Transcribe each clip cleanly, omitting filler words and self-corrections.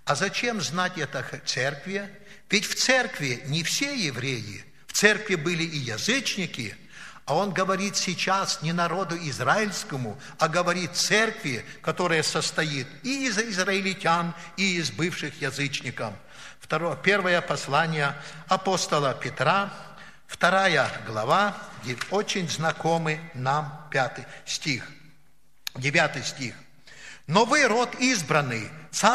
А зачем знать это церкви? Ведь в церкви не все евреи, в церкви были и язычники, а он говорит сейчас не народу израильскому, а говорит церкви, которая состоит и из израильтян, и из бывших язычников. Первое послание апостола Петра, 2 глава, очень знакомый нам 5 стих, 9 стих. «Но вы род избранный,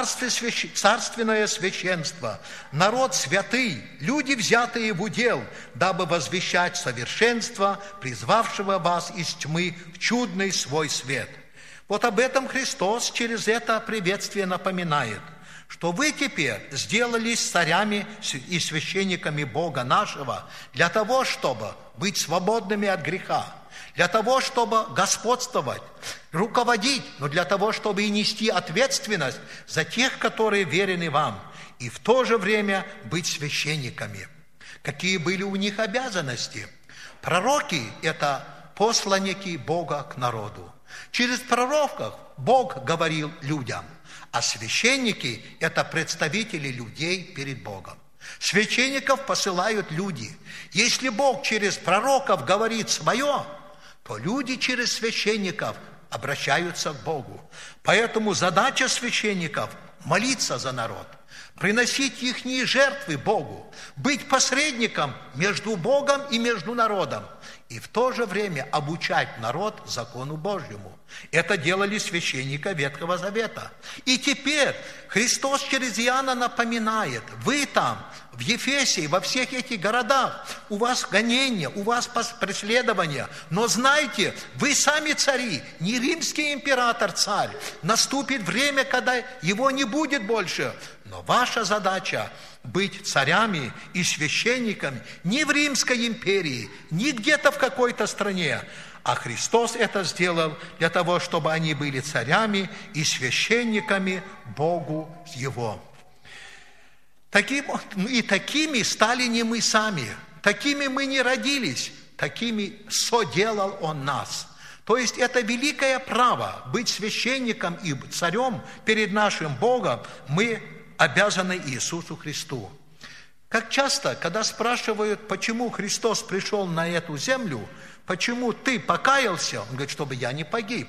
царственное священство, народ святый, люди, взятые в удел, дабы возвещать совершенство, призвавшего вас из тьмы в чудный свой свет». Вот об этом Христос через это приветствие напоминает, что вы теперь сделались царями и священниками Бога нашего для того, чтобы быть свободными от греха, для того, чтобы господствовать, руководить, но для того, чтобы и нести ответственность за тех, которые верены вам, и в то же время быть священниками. Какие были у них обязанности? Пророки – это посланники Бога к народу. Через пророков Бог говорил людям, а священники – это представители людей перед Богом. Священников посылают люди. Если Бог через пророков говорит свое, то люди через священников обращаются к Богу. Поэтому задача священников – молиться за народ, приносить ихние жертвы Богу, быть посредником между Богом и между народом, и в то же время обучать народ закону Божьему. Это делали священники Ветхого Завета. И теперь Христос через Иоанна напоминает, вы там, в Ефесе, во всех этих городах, у вас гонения, у вас преследования, но знайте, вы сами цари, не римский император царь. Наступит время, когда его не будет больше, но ваша задача быть царями и священниками не в Римской империи, не где-то в какой-то стране, а Христос это сделал для того, чтобы они были царями и священниками Богу Его. Такими стали не мы сами, такими мы не родились, такими соделал Он нас. То есть это великое право быть священником и царем перед нашим Богом мы обязаны Иисусу Христу. Как часто, когда спрашивают, почему Христос пришел на эту землю, почему ты покаялся, Он говорит, чтобы я не погиб.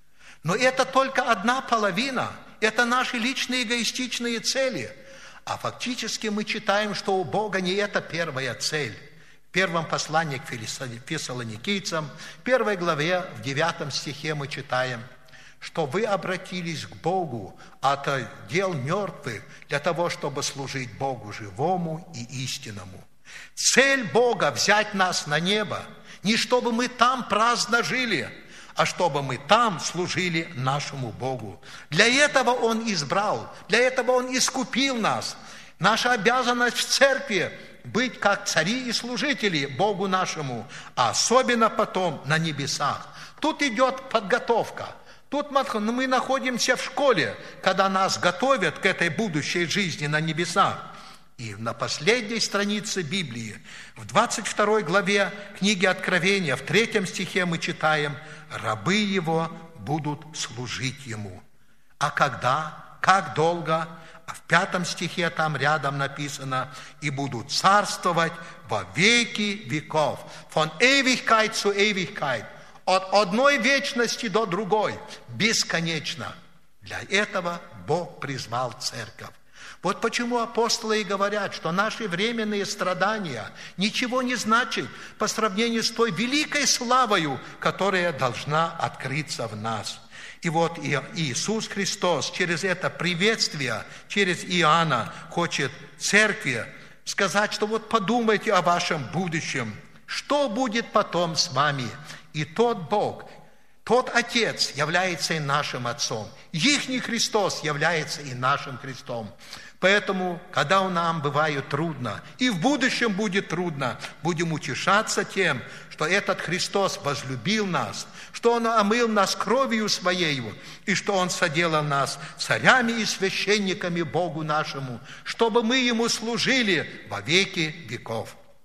Но это только одна половина, это наши личные эгоистичные цели. А фактически мы читаем, что у Бога не это первая цель. В первом послании к Фессалоникийцам, 1 главе, в 9 стихе мы читаем, что вы обратились к Богу от дел мертвых для того, чтобы служить Богу живому и истинному. Цель Бога взять нас на небо, не чтобы мы там праздно жили, а чтобы мы там служили нашему Богу. Для этого Он избрал, для этого Он искупил нас. Наша обязанность в церкви быть как цари и служители Богу нашему, а особенно потом на небесах. Тут идет подготовка. Тут мы находимся в школе, когда нас готовят к этой будущей жизни на небесах. И на последней странице Библии, в 22 главе книги Откровения, в 3 стихе мы читаем, «Рабы Его будут служить Ему». А когда? Как долго? А в 5 стихе там рядом написано, «И будут царствовать во веки веков». «Von Ewigkeit zu Ewigkeit». От одной вечности до другой, бесконечно. Для этого Бог призвал церковь. Вот почему апостолы и говорят, что наши временные страдания ничего не значат по сравнению с той великой славою, которая должна открыться в нас. И вот Иисус Христос через это приветствие, через Иоанна хочет церкви сказать, что вот подумайте о вашем будущем, что будет потом с вами. И тот Бог, тот Отец является и нашим Отцом. Ихний Христос является и нашим Христом. Поэтому, когда нам бывает трудно, и в будущем будет трудно, будем утешаться тем, что этот Христос возлюбил нас, что Он омыл нас кровью Своей, и что Он соделал нас царями и священниками Богу нашему, чтобы мы Ему служили во веки веков.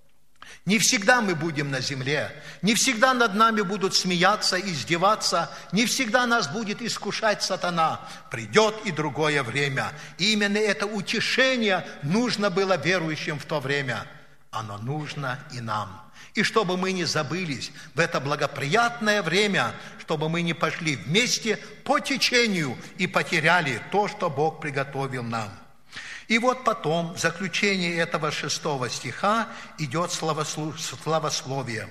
Не всегда мы будем на земле, не всегда над нами будут смеяться, издеваться, не всегда нас будет искушать сатана. Придет и другое время. И именно это утешение нужно было верующим в то время. Оно нужно и нам. И чтобы мы не забылись в это благоприятное время, чтобы мы не пошли вместе по течению и потеряли то, что Бог приготовил нам. И вот потом, в заключении этого 6 стиха, идет славословие.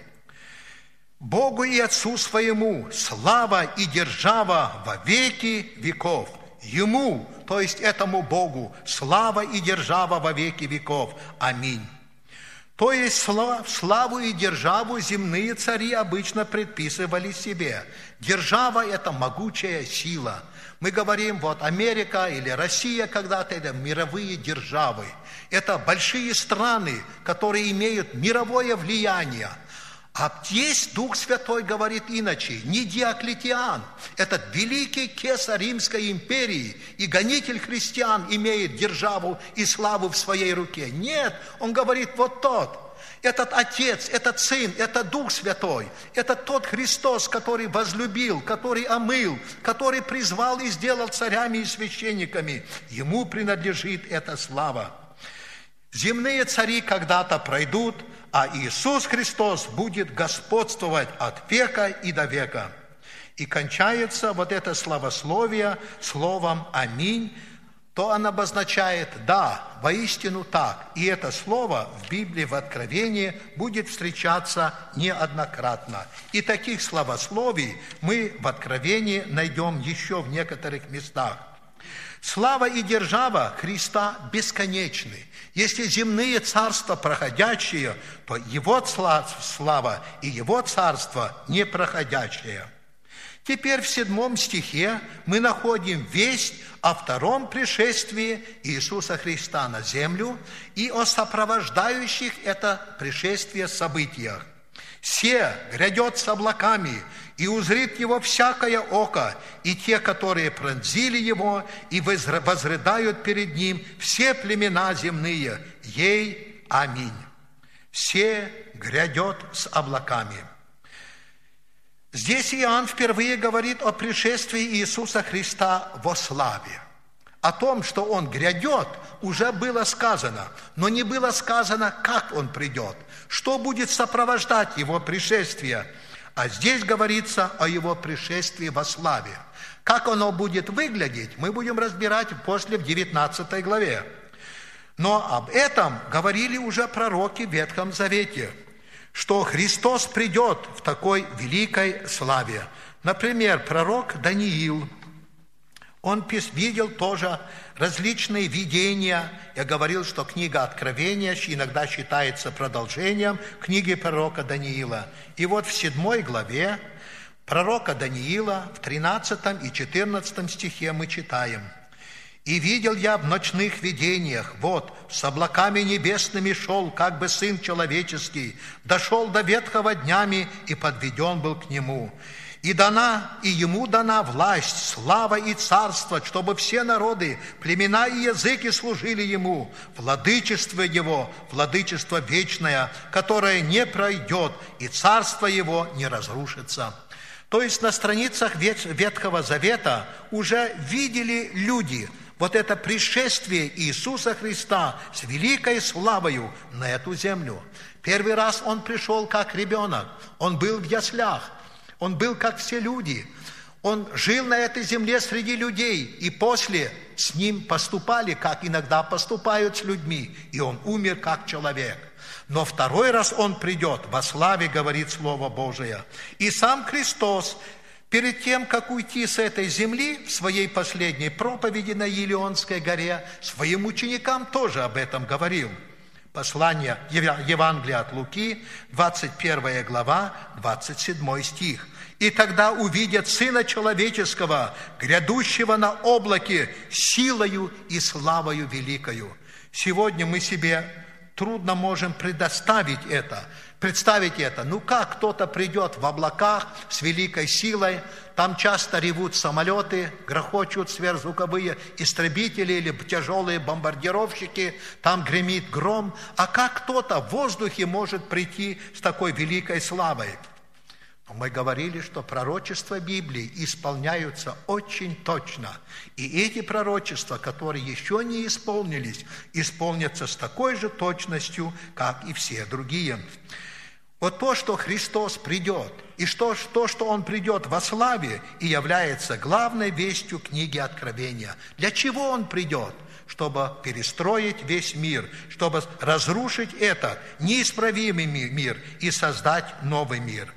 «Богу и Отцу своему слава и держава во веки веков». Ему, то есть этому Богу, слава и держава во веки веков. Аминь. То есть славу и державу земные цари обычно предписывали себе. Держава – это могучая сила. Мы говорим, вот Америка или Россия когда-то – это мировые державы. Это большие страны, которые имеют мировое влияние. А есть Дух Святой говорит иначе, не Диоклетиан, этот великий кесарь Римской империи и гонитель христиан имеет державу и славу в своей руке. Нет, он говорит, вот тот, этот Отец, этот Сын, это Дух Святой, это тот Христос, который возлюбил, который омыл, который призвал и сделал царями и священниками. Ему принадлежит эта слава. Земные цари когда-то пройдут, а Иисус Христос будет господствовать от века и до века. И кончается вот это славословие словом «Аминь», то оно обозначает «да, воистину так». И это слово в Библии, в Откровении будет встречаться неоднократно. И таких славословий мы в Откровении найдем еще в некоторых местах. Слава и держава Христа бесконечны. Если земные царства проходящие, то Его слава и Его царство непроходящее. Теперь в 7 стихе мы находим весть о втором пришествии Иисуса Христа на землю и о сопровождающих это пришествие событиях. «Се грядет с облаками, и узрит его всякое око, и те, которые пронзили его, и возрыдают перед ним все племена земные. Ей аминь». «Се грядет с облаками». Здесь Иоанн впервые говорит о пришествии Иисуса Христа во славе. О том, что Он грядет, уже было сказано, но не было сказано, как Он придет, что будет сопровождать Его пришествие. А здесь говорится о Его пришествии во славе. Как оно будет выглядеть, мы будем разбирать после в 19 главе. Но об этом говорили уже пророки в Ветхом Завете, что Христос придет в такой великой славе. Например, пророк Даниил, он видел тоже различные видения. Я говорил, что книга Откровения иногда считается продолжением книги пророка Даниила. И вот в 7 главе пророка Даниила, в 13 и 14 стихе мы читаем: «И видел я в ночных видениях, вот, с облаками небесными шел, как бы Сын Человеческий, дошел до ветхого днями и подведен был к Нему. И Ему дана власть, слава и царство, чтобы все народы, племена и языки служили Ему. Владычество Его, владычество вечное, которое не пройдет, и царство Его не разрушится». То есть на страницах Ветхого Завета уже видели люди вот это пришествие Иисуса Христа с великой славою на эту землю. Первый раз Он пришел как ребенок, Он был в яслях, Он был как все люди. Он жил на этой земле среди людей, и после с Ним поступали, как иногда поступают с людьми, и Он умер как человек. Но второй раз Он придет во славе, говорит Слово Божие. И сам Христос, перед тем, как уйти с этой земли, в своей последней проповеди на Елеонской горе, своим ученикам тоже об этом говорил. Послание Евангелия от Луки, 21 глава, 27 стих. «И тогда увидят Сына Человеческого, грядущего на облаке, силою и славою великою». Сегодня мы себе трудно можем предоставить это. Представить это, как кто-то придет в облаках с великой силой, там часто ревут самолеты, грохочут сверхзвуковые истребители или тяжелые бомбардировщики, там гремит гром, а как кто-то в воздухе может прийти с такой великой славой? Мы говорили, что пророчества Библии исполняются очень точно. И эти пророчества, которые еще не исполнились, исполнятся с такой же точностью, как и все другие. Вот то, что Христос придет, и то, что Он придет во славе, и является главной вестью книги Откровения. Для чего Он придет? Чтобы перестроить весь мир, чтобы разрушить этот неисправимый мир и создать новый мир.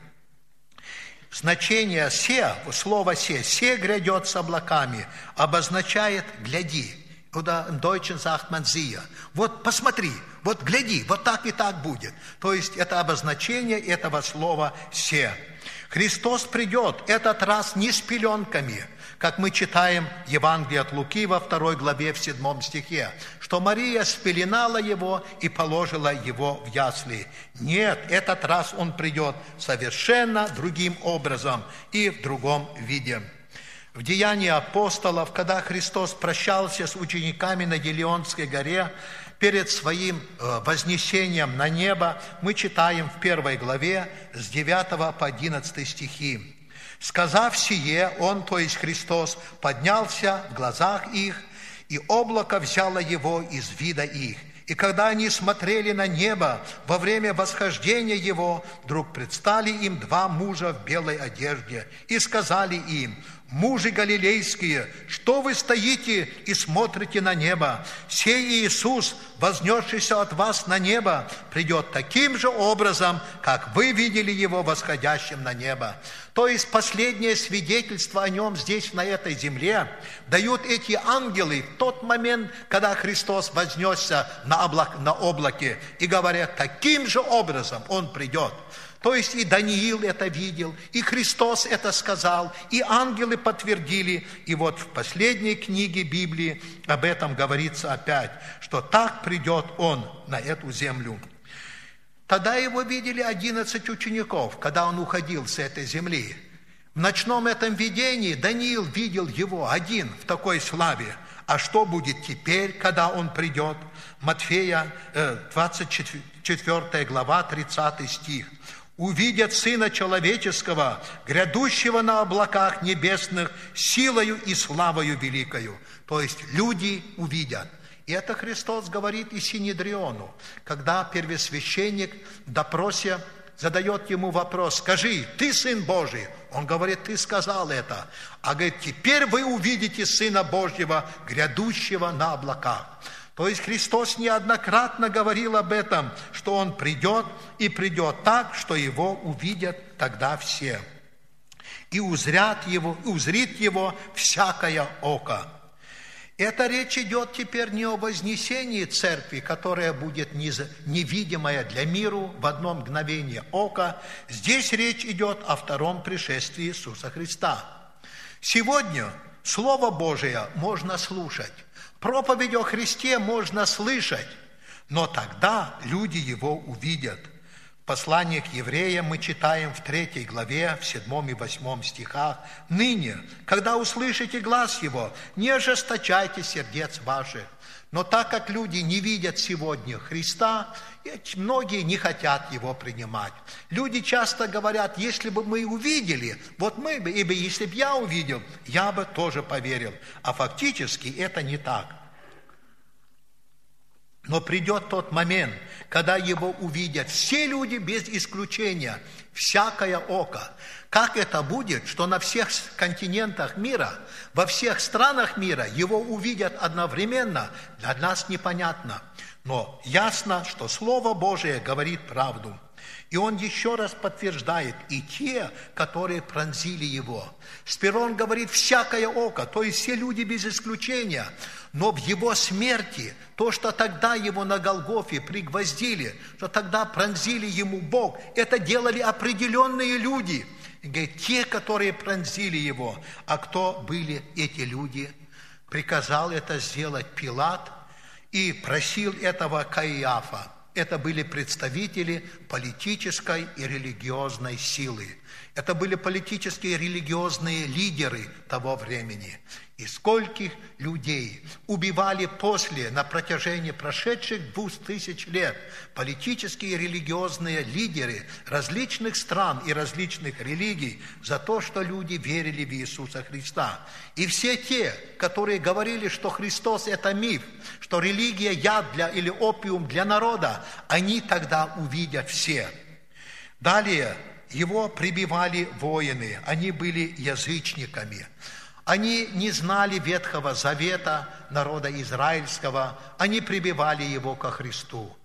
Значение «се», слово «се» грядет с облаками, обозначает «гляди». Oder im Deutschen sagt man siehe. Вот посмотри, вот гляди, вот так и так будет. То есть это обозначение этого слова «се». Христос придет этот раз не с пеленками, как мы читаем в Евангелии от Луки во 2 главе в 7 стихе, что Мария спеленала его и положила его в ясли. Нет, этот раз он придет совершенно другим образом и в другом виде. В Деянии апостолов, когда Христос прощался с учениками на Елеонской горе, перед своим вознесением на небо, мы читаем в 1 главе с 9 по 11 стихи. «Сказав сие, Он, то есть Христос, поднялся в глазах их, и облако взяло его из вида их. И когда они смотрели на небо во время восхождения Его, вдруг предстали им 2 мужа в белой одежде и сказали им: мужи галилейские, что вы стоите и смотрите на небо? Сей Иисус, вознесшийся от вас на небо, придет таким же образом, как вы видели Его восходящим на небо». То есть последнее свидетельство о Нем здесь, на этой земле, дают эти ангелы в тот момент, когда Христос вознесся на облаке, и говорят, таким же образом Он придет. То есть и Даниил это видел, и Христос это сказал, и ангелы подтвердили. И вот в последней книге Библии об этом говорится опять, что так придет Он на эту землю. Тогда Его видели 11 учеников, когда Он уходил с этой земли. В ночном этом видении Даниил видел Его один в такой славе. А что будет теперь, когда Он придет? Матфея 24 глава, 30 стих. «Увидят Сына Человеческого, грядущего на облаках небесных, силою и славою великою». То есть люди увидят. И это Христос говорит и Синедриону, когда первосвященник в допросе задает ему вопрос: «Скажи, ты Сын Божий?» Он говорит: «Ты сказал это». А говорит: «Теперь вы увидите Сына Божьего, грядущего на облаках». То есть Христос неоднократно говорил об этом, что Он придет, и придет так, что Его увидят тогда все. И узрит Его всякое око. Эта речь идет теперь не о вознесении церкви, которая будет невидимая для миру в одно мгновение ока. Здесь речь идет о втором пришествии Иисуса Христа. Сегодня Слово Божие можно слушать, проповедь о Христе можно слышать, но тогда люди Его увидят. В послании к евреям мы читаем в 3 главе, в 7 и 8 стихах: «Ныне, когда услышите глас Его, не ожесточайте сердец ваших». Но так как люди не видят сегодня Христа, многие не хотят Его принимать. Люди часто говорят: если бы мы увидели, вот мы бы, если бы я увидел, я бы тоже поверил. А фактически это не так. Но придет тот момент, когда Его увидят все люди без исключения, всякое око. Как это будет, что на всех континентах мира, во всех странах мира Его увидят одновременно, для нас непонятно. Но ясно, что Слово Божие говорит правду. И Он еще раз подтверждает: и те, которые пронзили Его. Сперва Он говорит всякое око, то есть все люди без исключения. Но в Его смерти, то, что тогда Его на Голгофе пригвоздили, что тогда пронзили Ему Бог, это делали определенные люди. И говорит, те, которые пронзили Его. А кто были эти люди? Приказал это сделать Пилат и просил этого Каиафа. Это были представители политической и религиозной силы. Это были политические и религиозные лидеры того времени. И скольких людей убивали на протяжении прошедших 2000 лет политические и религиозные лидеры различных стран и различных религий за то, что люди верили в Иисуса Христа. И все те, которые говорили, что Христос – это миф, что религия – яд или опиум для народа, они тогда увидят все. Далее его прибивали воины, они были язычниками. Они не знали Ветхого Завета народа израильского, они прибивали его ко кресту.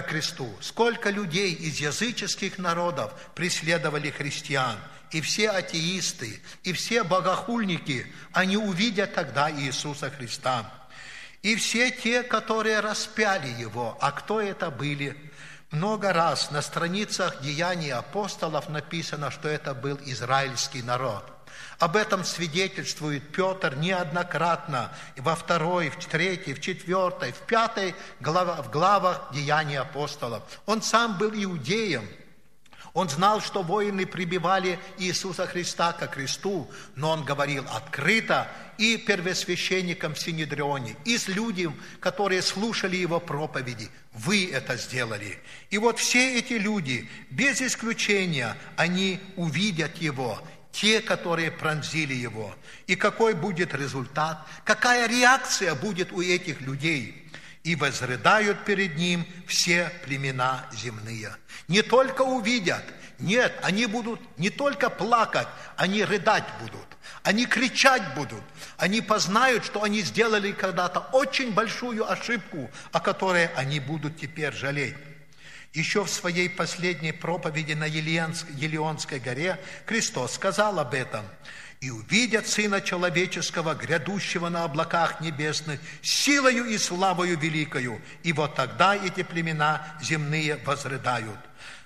Сколько людей из языческих народов преследовали христиан, и все атеисты, и все богохульники, они увидят тогда Иисуса Христа. И все те, которые распяли его, а кто это были? Много раз на страницах Деяний апостолов написано, что это был израильский народ. Об этом свидетельствует Петр неоднократно во 2, в 3, в 4, в 5 главах Деяний апостолов. Он сам был иудеем. Он знал, что воины прибивали Иисуса Христа ко кресту, но он говорил открыто и первосвященникам в Синедрионе, и с людьми, которые слушали его проповеди. Вы это сделали. И вот все эти люди, без исключения, они увидят его, те, которые пронзили его. И какой будет результат? Какая реакция будет у этих людей? И возрыдают перед ним все племена земные. Не только увидят, нет, они будут не только плакать, они рыдать будут, они кричать будут, они познают, что они сделали когда-то очень большую ошибку, о которой они будут теперь жалеть. Еще в своей последней проповеди на Елеонской горе Христос сказал об этом. «И увидят Сына Человеческого, грядущего на облаках небесных, силою и славою великою, и вот тогда эти племена земные возрыдают».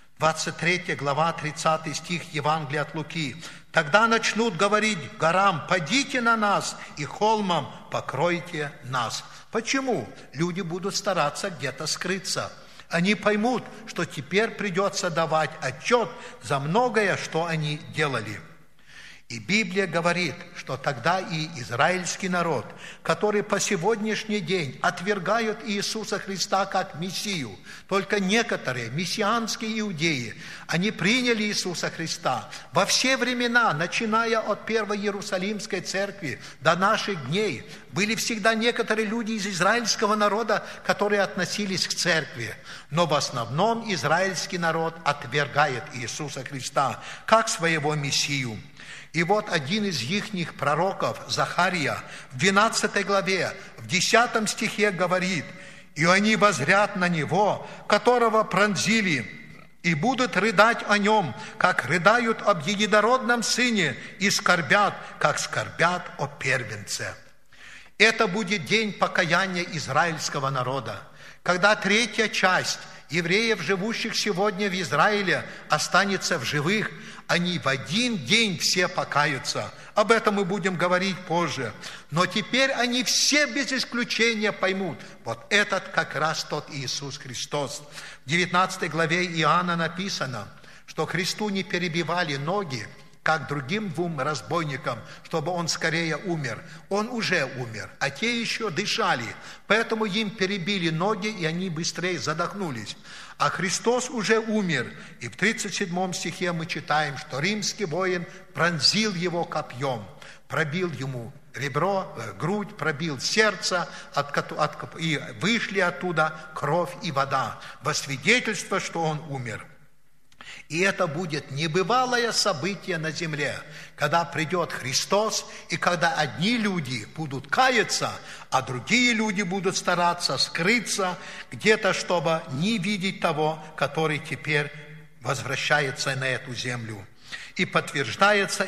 23 глава, 30 стих Евангелия от Луки. «Тогда начнут говорить горам: падите на нас, и холмам покройте нас». Почему? Люди будут стараться где-то скрыться. Они поймут, что теперь придется давать отчет за многое, что они делали. И Библия говорит, что тогда и израильский народ, который по сегодняшний день отвергают Иисуса Христа как Мессию, только некоторые мессианские иудеи, они приняли Иисуса Христа во все времена, начиная от Первой Иерусалимской церкви до наших дней. Были всегда некоторые люди из израильского народа, которые относились к церкви. Но в основном израильский народ отвергает Иисуса Христа как своего Мессию. И вот один из ихних пророков, Захария, в 12 главе, в 10 стихе говорит: «И они воззрят на Него, которого пронзили, и будут рыдать о Нем, как рыдают об единородном Сыне, и скорбят, как скорбят о первенце». Это будет день покаяния израильского народа, когда третья часть евреев, живущих сегодня в Израиле, останется в живых. Они в один день все покаются. Об этом мы будем говорить позже. Но теперь они все без исключения поймут: вот этот как раз тот Иисус Христос. В 19 главе Иоанна написано, что Христу не перебивали ноги, как другим двум разбойникам, чтобы он скорее умер. Он уже умер, а те еще дышали. Поэтому им перебили ноги, и они быстрее задохнулись. А Христос уже умер. И в 37 стихе мы читаем, что римский воин пронзил его копьем, пробил ему ребро, грудь, пробил сердце, и вышли оттуда кровь и вода, во свидетельство, что он умер. И это будет небывалое событие на земле, когда придет Христос, и когда одни люди будут каяться, а другие люди будут стараться скрыться где-то, чтобы не видеть того, который теперь возвращается на эту землю. И подтверждается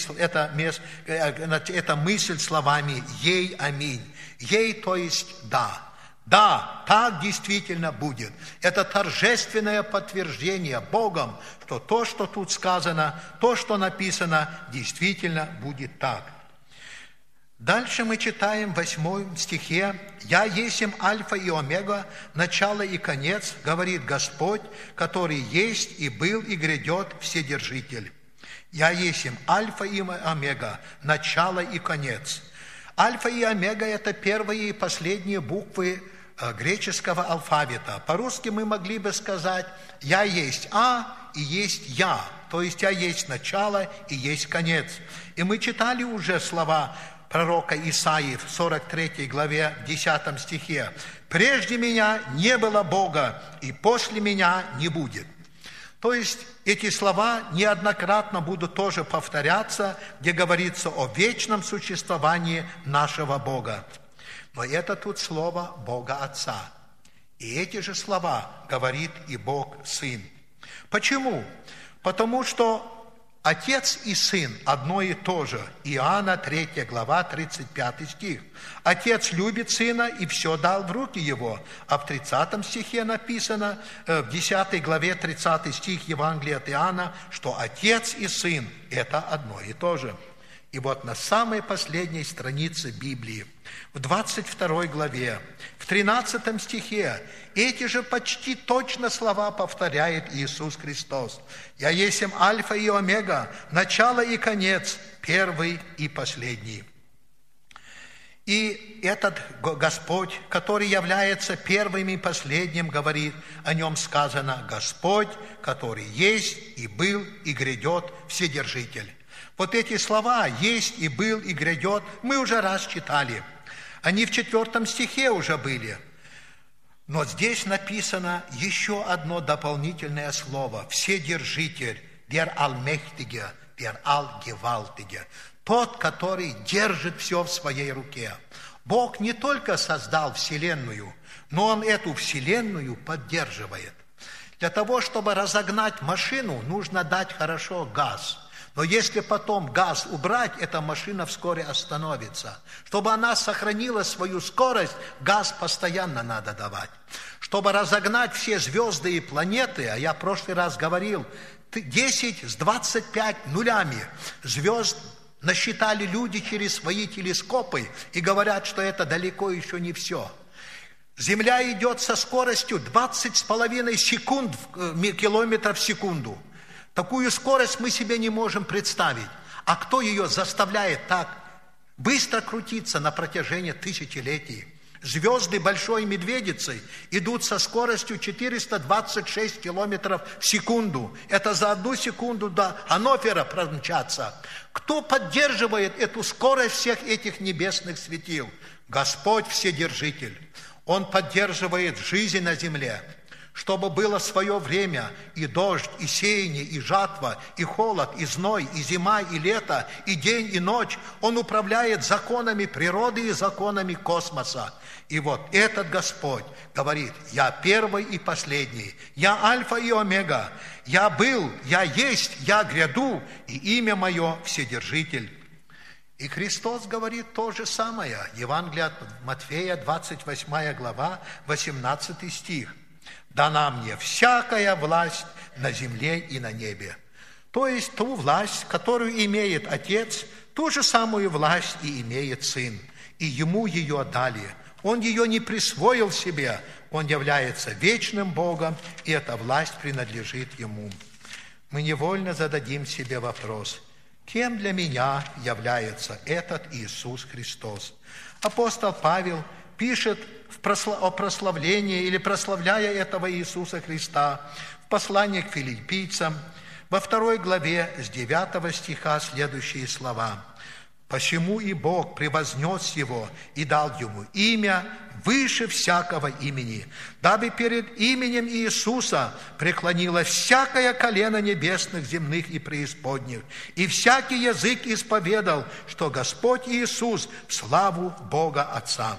эта мысль словами «Ей аминь». «Ей», то есть «да». Да, так действительно будет. Это торжественное подтверждение Богом, что то, что тут сказано, то, что написано, действительно будет так. Дальше мы читаем в 8 стихе: «Я есмь Альфа и Омега, начало и конец, говорит Господь, который есть и был и грядет, Вседержитель». «Я есмь Альфа и Омега, начало и конец». Альфа и Омега – это первые и последние буквы греческого алфавита. По-русски мы могли бы сказать: «Я есть А и есть Я», то есть «Я есть начало и есть конец». И мы читали уже слова пророка Исаии в 43 главе, 10 стихе: «Прежде меня не было Бога, и после меня не будет». То есть эти слова неоднократно будут тоже повторяться, где говорится о вечном существовании нашего Бога. Но это тут слово Бога Отца. И эти же слова говорит и Бог Сын. Почему? Потому что Отец и Сын одно и то же. Иоанна 3 глава, 35 стих. Отец любит Сына и все дал в руки Его. А в 30 стихе написано, в 10 главе 30 стих Евангелия от Иоанна, что Отец и Сын – это одно и то же. И вот на самой последней странице Библии, в 22 главе, в 13 стихе, эти же почти точно слова повторяет Иисус Христос. «Я есмь Альфа и Омега, начало и конец, первый и последний». И этот Господь, который является первым и последним, говорит, о нем сказано: «Господь, который есть и был и грядет, Вседержитель». Вот эти слова «есть и был и грядет» мы уже раз читали. Они в 4 стихе уже были. Но здесь написано еще одно дополнительное слово: «Вседержитель», «der Allmächtige», «der Allgewaltige», тот, который держит все в своей руке. Бог не только создал Вселенную, но Он эту Вселенную поддерживает. Для того, чтобы разогнать машину, нужно дать хорошо газ. Но если потом газ убрать, эта машина вскоре остановится. Чтобы она сохранила свою скорость, газ постоянно надо давать. Чтобы разогнать все звезды и планеты, а я в прошлый раз говорил, 10 с 25 нулями звезд насчитали люди через свои телескопы и говорят, что это далеко еще не все. Земля идет со скоростью 20,5 километров в секунду. Такую скорость мы себе не можем представить. А кто ее заставляет так быстро крутиться на протяжении тысячелетий? Звезды Большой Медведицы идут со скоростью 426 километров в секунду. Это за 1 секунду до Ганновера промчаться. Кто поддерживает эту скорость всех этих небесных светил? Господь Вседержитель. Он поддерживает жизнь на земле, чтобы было свое время, и дождь, и сеяние, и жатва, и холод, и зной, и зима, и лето, и день, и ночь. Он управляет законами природы и законами космоса. И вот этот Господь говорит: «Я первый и последний, я Альфа и Омега, я был, я есть, я гряду, и имя мое Вседержитель». И Христос говорит то же самое. Евангелие от Матфея, 28 глава, 18 стих. «Дана мне всякая власть на земле и на небе». То есть ту власть, которую имеет Отец, ту же самую власть и имеет Сын. И Ему ее дали. Он ее не присвоил себе. Он является вечным Богом, и эта власть принадлежит Ему. Мы невольно зададим себе вопрос: кем для меня является этот Иисус Христос? Апостол Павел пишет о прославлении или прославляя этого Иисуса Христа в послании к филиппийцам, во 2 главе с 9 стиха следующие слова: «Посему и Бог превознес Его и дал Ему имя выше всякого имени, дабы перед именем Иисуса преклонилось всякое колено небесных, земных и преисподних, и всякий язык исповедал, что Господь Иисус в славу Бога Отца».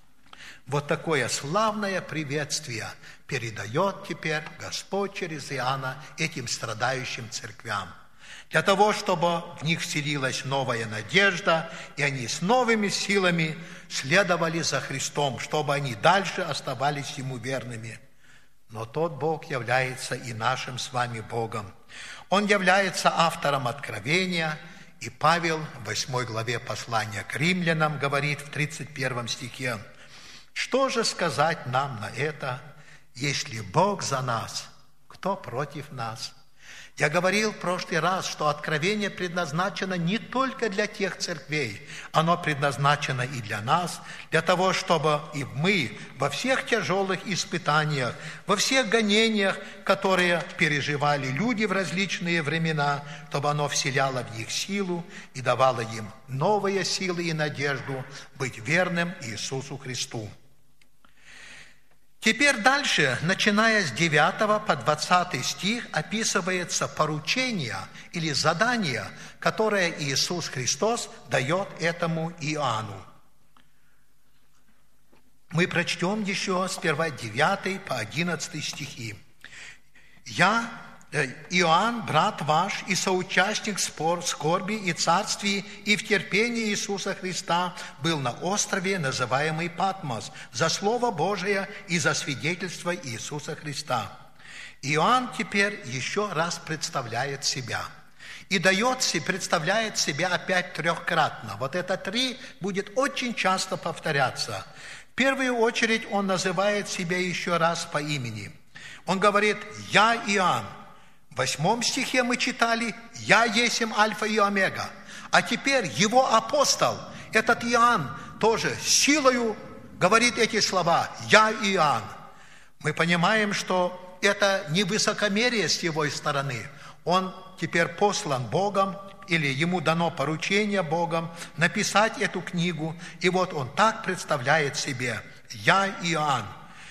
Вот такое славное приветствие передает теперь Господь через Иоанна этим страдающим церквям. Для того, чтобы в них вселилась новая надежда, и они с новыми силами следовали за Христом, чтобы они дальше оставались Ему верными. Но тот Бог является и нашим с вами Богом. Он является автором откровения, И Павел в 8 главе послания к римлянам говорит в 31 стихе: «Что же сказать нам на это? Если Бог за нас, кто против нас?» Я говорил в прошлый раз, что откровение предназначено не только для тех церквей, оно предназначено и для нас, для того, чтобы и мы во всех тяжелых испытаниях, во всех гонениях, которые переживали люди в различные времена, чтобы оно вселяло в них силу и давало им новые силы и надежду быть верным Иисусу Христу. Теперь дальше, начиная с 9 по 20 стих, описывается поручение или задание, которое Иисус Христос дает этому Иоанну. Мы прочтем еще сперва 9 по 11 стихи. «Я, Иоанн, брат ваш и соучастник скорби и царствии и в терпении Иисуса Христа, был на острове, называемый Патмос, за Слово Божие и за свидетельство Иисуса Христа». Иоанн теперь еще раз представляет себя. И представляет себя опять трехкратно. Вот это 3 будет очень часто повторяться. В первую очередь он называет себя еще раз по имени. Он говорит: «Я Иоанн». В 8 стихе мы читали: «Я есмь Альфа и Омега». А теперь его апостол, этот Иоанн, тоже силою говорит эти слова: «Я Иоанн». Мы понимаем, что это не высокомерие с его стороны. Он теперь послан Богом, или ему дано поручение Богом написать эту книгу. И вот он так представляет себе: «Я Иоанн».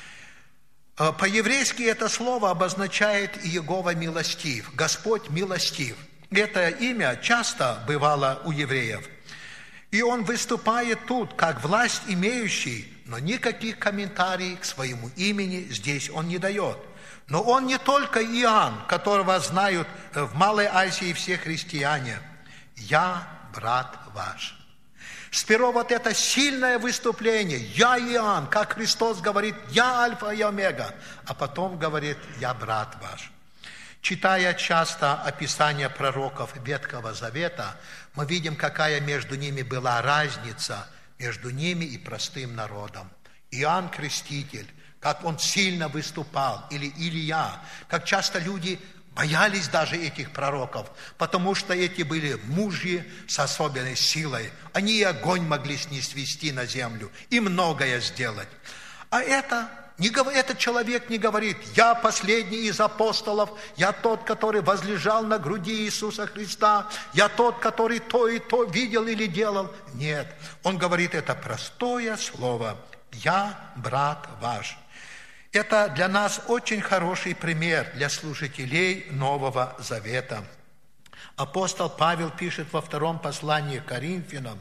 По-еврейски это слово обозначает Иегова милостив, Господь милостив. Это имя часто бывало у евреев. И он выступает тут как власть имеющий, но никаких комментариев к своему имени здесь он не дает. Но он не только Иоанн, которого знают в Малой Азии все христиане. «Я брат ваш». Сперва вот это сильное выступление: «Я Иоанн», как Христос говорит: «Я Альфа и Омега», а потом говорит: «Я брат ваш». Читая часто описание пророков Ветхого Завета, мы видим, какая между ними была разница, между ними и простым народом. Иоанн Креститель, как он сильно выступал, или Илия, как часто люди боялись даже этих пророков, потому что эти были мужи с особенной силой. Они и огонь могли снести на землю, и многое сделать. А этот человек не говорит: «Я последний из апостолов, я тот, который возлежал на груди Иисуса Христа, я тот, который то и то видел или делал». Нет, он говорит это простое слово: «Я брат ваш». Это для нас очень хороший пример для служителей Нового Завета. Апостол Павел пишет во 2 послании к Коринфянам,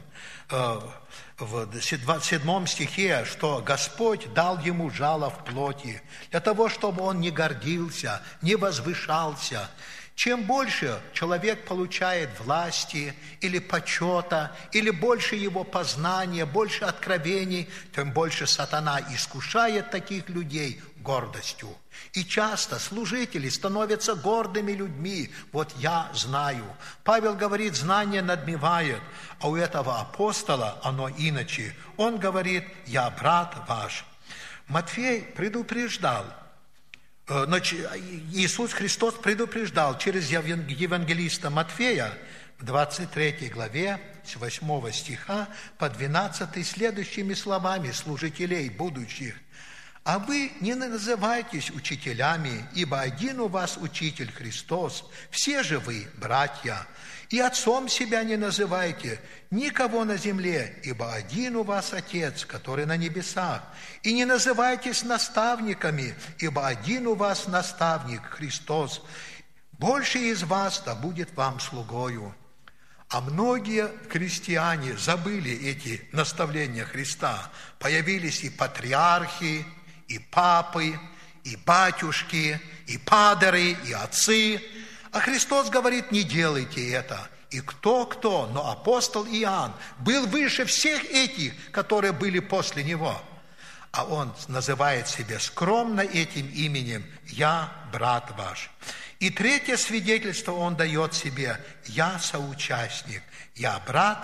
в 7 стихе, что Господь дал ему жало в плоти, для того, чтобы он не гордился, не возвышался. Чем больше человек получает власти или почета, или больше его познания, больше откровений, тем больше сатана искушает таких людей гордостью. И часто служители становятся гордыми людьми. Вот я знаю. Павел говорит: знание надмевает, а у этого апостола оно иначе. Он говорит: я брат ваш. Матфей предупреждал, Иисус Христос предупреждал через евангелиста Матфея в 23 главе с 8 стиха по 12 следующими словами служителей будущих: «А вы не называйтесь учителями, ибо один у вас учитель Христос, все же вы братья. И отцом себя не называйте никого на земле, ибо один у вас Отец, который на небесах. И не называйтесь наставниками, ибо один у вас наставник Христос. Больше из вас да будет вам слугою». А многие христиане забыли эти наставления Христа. Появились и патриархи, и папы, и батюшки, и падры, и отцы. А Христос говорит: не делайте это. И кто, но апостол Иоанн был выше всех этих, которые были после него. А он называет себя скромно этим именем: «Я брат ваш». И третье свидетельство он дает себе: «Я соучастник, я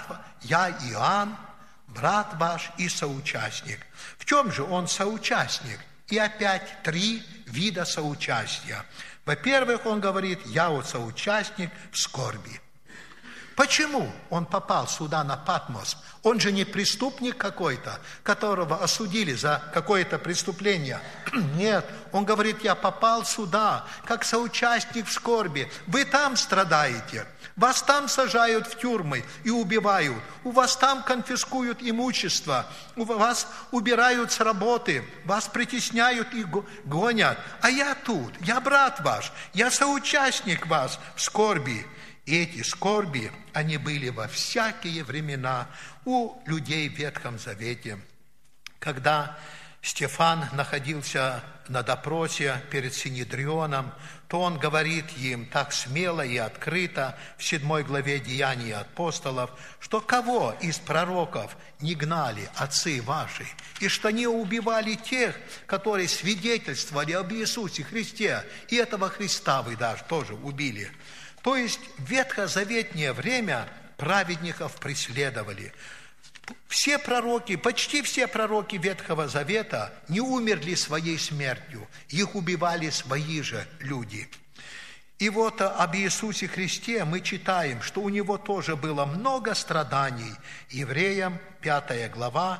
Иоанн, брат ваш и соучастник». В чем же он соучастник? И опять 3 вида соучастия. Во-первых, он говорит: «Я вот соучастник в скорби». Почему он попал сюда, на Патмос? Он же не преступник какой-то, которого осудили за какое-то преступление. Нет, он говорит: я попал сюда, как соучастник в скорби. Вы там страдаете, вас там сажают в тюрьмы и убивают, у вас там конфискуют имущество, у вас убирают с работы, вас притесняют и гонят. А я тут, я брат ваш, я соучастник вас в скорби. И эти скорби, они были во всякие времена у людей в Ветхом Завете. Когда Стефан находился на допросе перед Синедрионом, то он говорит им так смело и открыто в 7 главе Деяний апостолов, что кого из пророков не гнали отцы ваши, и что не убивали тех, которые свидетельствовали об Иисусе Христе, и этого Христа вы даже тоже убили. То есть в ветхозаветнее время праведников преследовали. Все пророки, почти все пророки Ветхого Завета не умерли своей смертью, их убивали свои же люди. И вот об Иисусе Христе мы читаем, что у Него тоже было много страданий. Евреям 5 глава,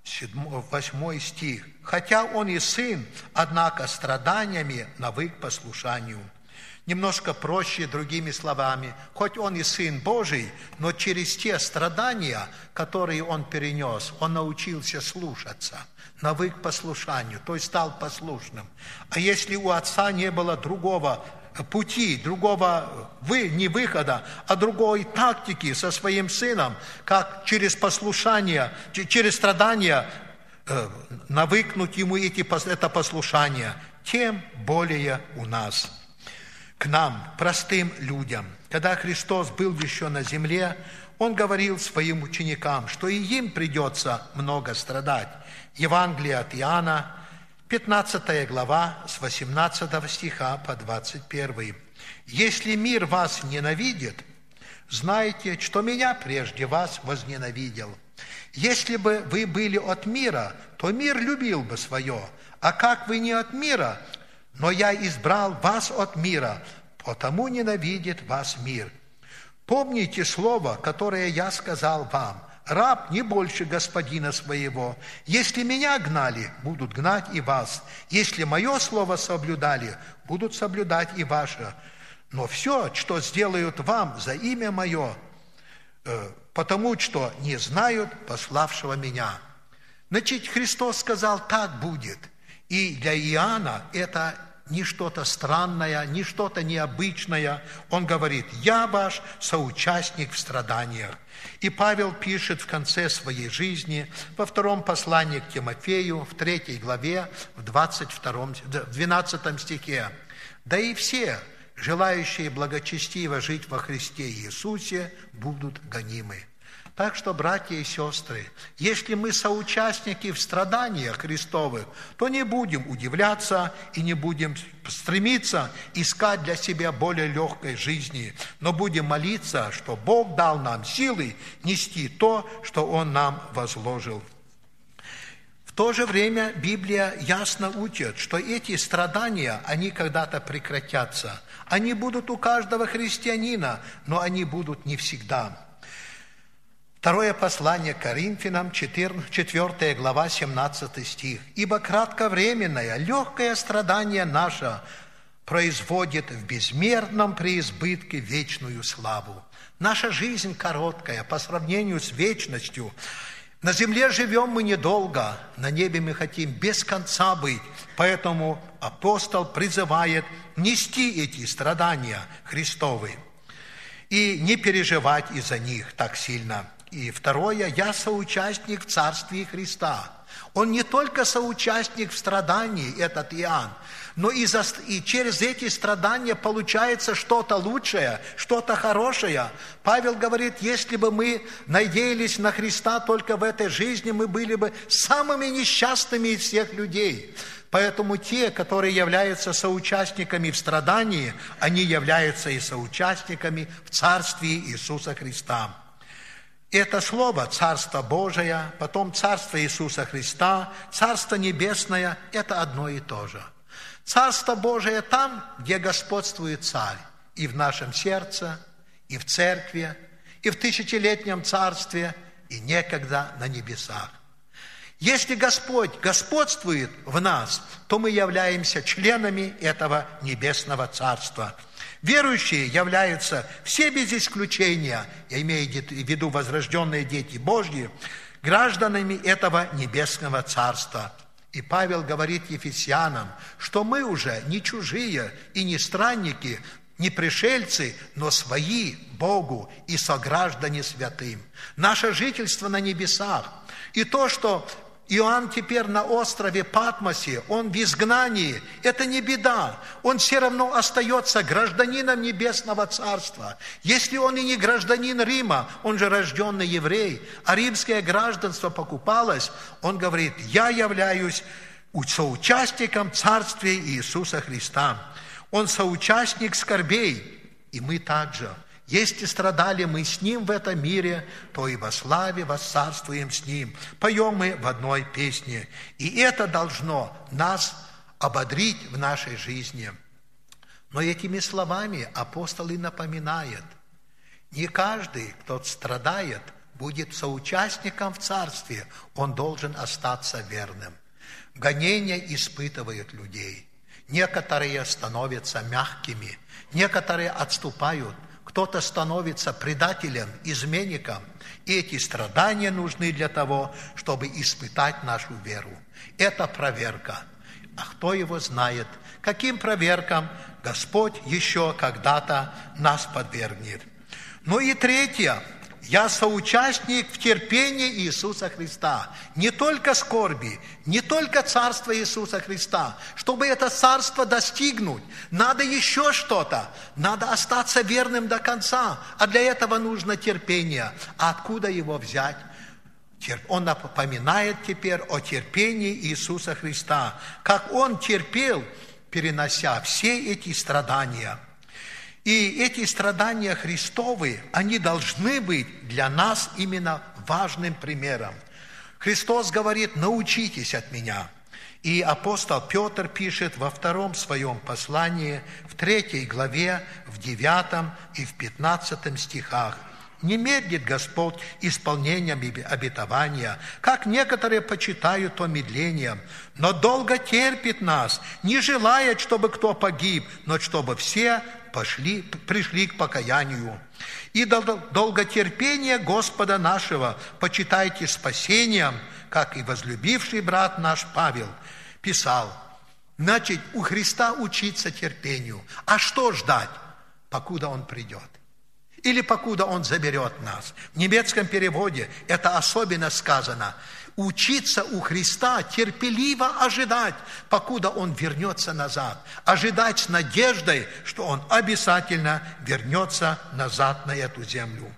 8 стих. «Хотя Он и Сын, однако страданиями навык послушанию». Немножко проще, другими словами, хоть Он и Сын Божий, но через те страдания, которые Он перенес, Он научился слушаться, навык послушанию, то есть стал послушным. А если у Отца не было другого пути, другого не выхода, а другой тактики со своим Сыном, как через послушание, через страдания навыкнуть Ему это послушание, тем более у нас. К нам, простым людям, когда Христос был еще на земле, Он говорил своим ученикам, что и им придется много страдать. Евангелие от Иоанна, 15 глава, с 18 стиха по 21. «Если мир вас ненавидит, знайте, что меня прежде вас возненавидел. Если бы вы были от мира, то мир любил бы свое, а как вы не от мира, но я избрал вас от мира, потому ненавидит вас мир. Помните слово, которое я сказал вам: раб не больше господина своего. Если меня гнали, будут гнать и вас. Если мое слово соблюдали, будут соблюдать и ваше. Но все, что сделают вам за имя мое, потому что не знают пославшего меня». Значит, Христос сказал: так будет. И для Иоанна это не что-то странное, не что-то необычное. Он говорит: «Я ваш соучастник в страданиях». И Павел пишет в конце своей жизни, во 2 послании к Тимофею, в 3 главе, в 12 стихе: «Да и все, желающие благочестиво жить во Христе Иисусе, будут гонимы». Так что, братья и сестры, если мы соучастники в страданиях Христовых, то не будем удивляться и не будем стремиться искать для себя более легкой жизни, но будем молиться, что Бог дал нам силы нести то, что Он нам возложил. В то же время Библия ясно учит, что эти страдания, они когда-то прекратятся. Они будут у каждого христианина, но они будут не всегда. 2 послание к Коринфянам, 4 глава, 17 стих. «Ибо кратковременное, легкое страдание наше производит в безмерном преизбытке вечную славу». Наша жизнь короткая по сравнению с вечностью. На земле живем мы недолго, на небе мы хотим без конца быть. Поэтому апостол призывает нести эти страдания Христовы и не переживать из-за них так сильно. И второе: я соучастник в Царстве Христа. Он не только соучастник в страдании, этот Иоанн, но и через эти страдания получается что-то лучшее, что-то хорошее. Павел говорит: если бы мы надеялись на Христа только в этой жизни, мы были бы самыми несчастными из всех людей. Поэтому те, которые являются соучастниками в страдании, они являются и соучастниками в Царстве Иисуса Христа. Это слово «Царство Божие», потом «Царство Иисуса Христа», «Царство Небесное» – это одно и то же. Царство Божие там, где господствует Царь, и в нашем сердце, и в церкви, и в тысячелетнем царстве, и некогда на небесах. Если Господь господствует в нас, то мы являемся членами этого небесного царства. Верующие являются все без исключения, я имею в виду возрожденные дети Божьи, гражданами этого небесного царства. И Павел говорит Ефесянам, что мы уже не чужие и не странники, не пришельцы, но свои Богу и сограждане святым. Наше жительство на небесах. И то, что Иоанн теперь на острове Патмосе, он в изгнании, это не беда. Он все равно остается гражданином Небесного Царства. Если он и не гражданин Рима, он же рожденный еврей, а римское гражданство покупалось, он говорит, я являюсь соучастником Царствия Иисуса Христа. Он соучастник скорбей, и мы также. Если страдали мы с Ним в этом мире, то и во славе воцарствуем с Ним. Поем мы в одной песне. И это должно нас ободрить в нашей жизни. Но этими словами апостол и напоминает, не каждый, кто страдает, будет соучастником в Царстве. Он должен остаться верным. Гонения испытывают людей. Некоторые становятся мягкими, некоторые отступают, кто-то становится предателем, изменником. И эти страдания нужны для того, чтобы испытать нашу веру. Это проверка. А кто его знает, каким проверкам Господь еще когда-то нас подвергнет. Ну и третье. Я соучастник в терпении Иисуса Христа. Не только скорби, не только царство Иисуса Христа. Чтобы это царство достигнуть, надо еще что-то. Надо остаться верным до конца. А для этого нужно терпение. А откуда его взять? Он напоминает теперь о терпении Иисуса Христа. Как Он терпел, перенося все эти страдания. И эти страдания Христовы, они должны быть для нас именно важным примером. Христос говорит, научитесь от меня. И апостол Петр пишет во втором своем послании, в 3 главе, в 9 и в 15 стихах. Не медлит Господь исполнением обетования, как некоторые почитают то медлением, но долго терпит нас, не желает, чтобы кто погиб, но чтобы все пришли к покаянию. И долготерпение Господа нашего почитайте спасением, как и возлюбивший брат наш Павел писал. Значит, у Христа учиться терпению. А что ждать, покуда Он придет? Или покуда Он заберет нас? В немецком переводе это особенно сказано. Учиться у Христа терпеливо ожидать, покуда Он вернется назад. Ожидать с надеждой, что Он обязательно вернется назад на эту землю.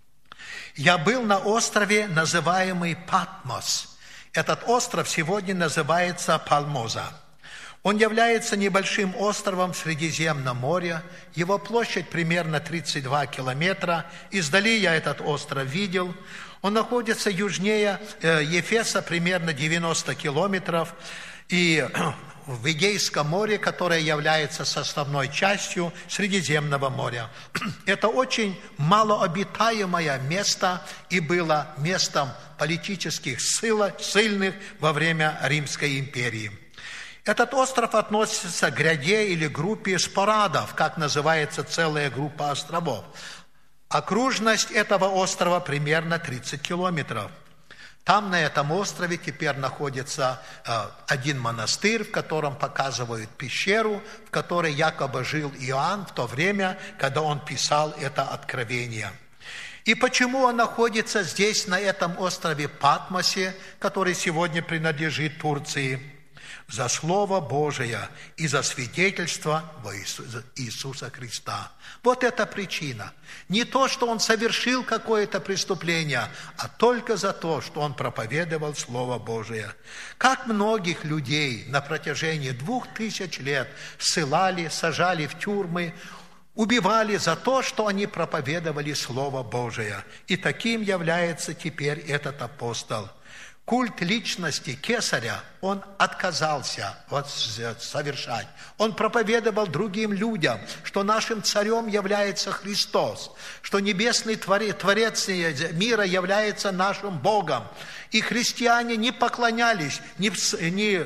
Я был на острове, называемый Патмос. Этот остров сегодня называется Палмоза. Он является небольшим островом в Средиземном море. Его площадь примерно 32 километра. Издали я этот остров видел. Он находится южнее Ефеса, примерно 90 километров. И в Эгейском море, которое является составной частью Средиземного моря. Это очень малообитаемое место и было местом политических сильных во время Римской империи. Этот остров относится к гряде или группе спорадов, как называется целая группа островов. Окружность этого острова примерно 30 километров. Там, на этом острове, теперь находится один монастырь, в котором показывают пещеру, в которой якобы жил Иоанн в то время, когда он писал это откровение. И почему он находится здесь, на этом острове Патмосе, который сегодня принадлежит Турции? за Слово Божие и за свидетельство во Иисуса Христа. Вот эта причина. Не то, что он совершил какое-то преступление, а только за то, что он проповедовал Слово Божие. Как многих людей на протяжении 2000 лет ссылали, сажали в тюрьмы, убивали за то, что они проповедовали Слово Божие. И таким является теперь этот апостол. Культ личности Кесаря он отказался совершать. Он проповедовал другим людям, что нашим царем является Христос, что небесный Творец мира является нашим Богом. И христиане не поклонялись, не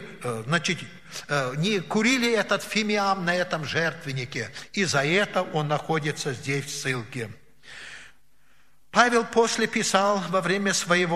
курили этот фимиам на этом жертвеннике. И за это он находится здесь в ссылке. Павел после писал во время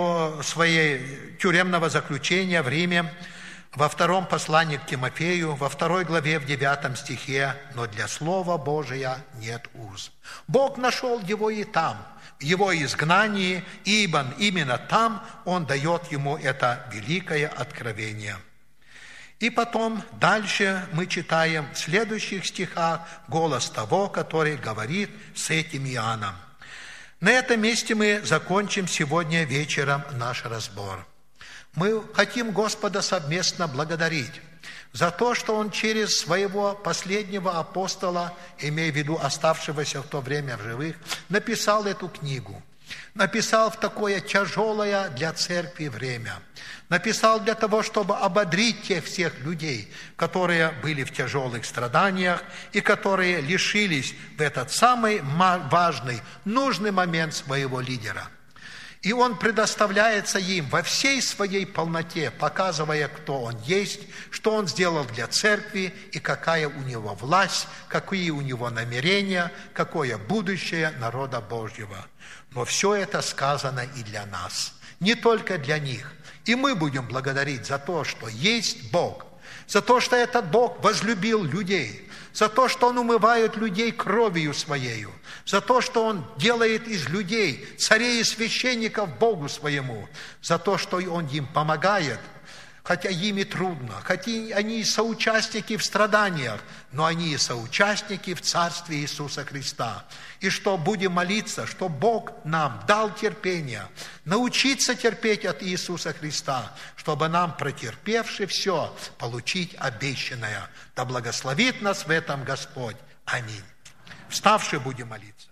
своей тюремного заключения в Риме, во втором послании к Тимофею, во 2 главе, в 9 стихе, «Но для Слова Божия нет уз». Бог нашел его и там, в его изгнании, ибо именно там Он дает ему это великое откровение. И потом дальше мы читаем в следующих стихах голос того, который говорит с этим Иоанном. На этом месте мы закончим сегодня вечером наш разбор. Мы хотим Господа совместно благодарить за то, что Он через своего последнего апостола, имея в виду оставшегося в то время в живых, написал эту книгу. Написал в такое тяжелое для церкви время. Написал для того, чтобы ободрить тех всех людей, которые были в тяжелых страданиях и которые лишились в этот самый важный, нужный момент своего лидера. И он предоставляется им во всей своей полноте, показывая, кто он есть, что он сделал для церкви и какая у него власть, какие у него намерения, какое будущее народа Божьего. Но все это сказано и для нас, не только для них. И мы будем благодарить за то, что есть Бог, за то, что этот Бог возлюбил людей, за то, что Он умывает людей кровью Своею, за то, что Он делает из людей царей и священников Богу Своему, за то, что Он им помогает, хотя им и трудно, хотя они и соучастники в страданиях, но они и соучастники в Царстве Иисуса Христа. И что будем молиться, что Бог нам дал терпение, научиться терпеть от Иисуса Христа, чтобы нам, протерпевши все, получить обещанное. Да благословит нас в этом Господь. Аминь. Вставши будем молиться.